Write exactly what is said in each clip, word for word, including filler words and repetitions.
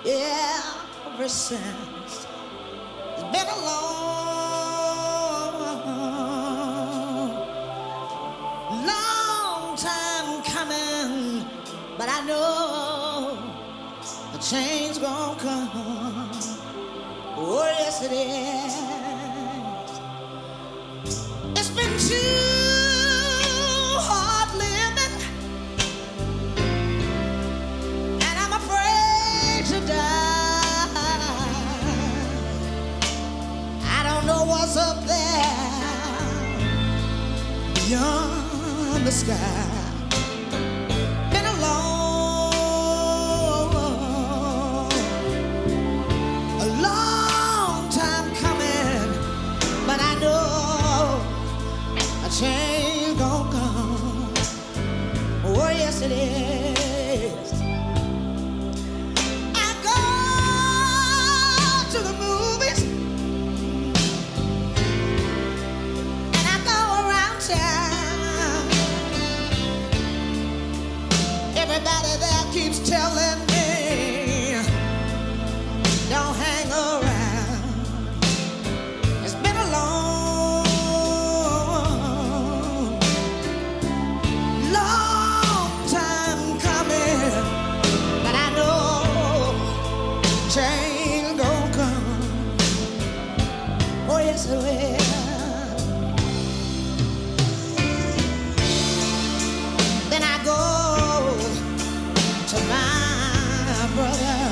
ever since. It's been a long, long time coming, but I know the change gonna come. Oh, yes it is. It's been too hard living, and I'm afraid to die. I don't know what's up there beyond the sky. Been a long, a long time coming, but I know a change gon' come. Oh, yes it is. I go to the movies, and I go around town. Everybody there keeps telling me, don't hang around. It's been a long, long time coming, but I know change gon' come. Oh, yes it will. Then I go to my brother,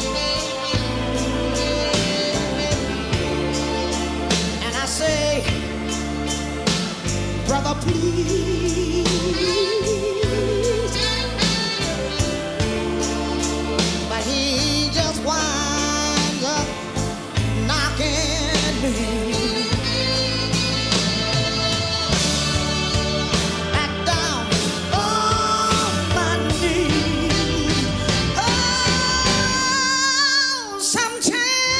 and I say, brother, please, but he just winds up knocking me back down on my knees. Oh, sometimes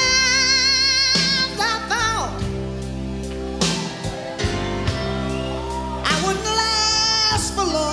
I thought I wouldn't last for long.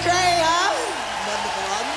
train, huh? Number one.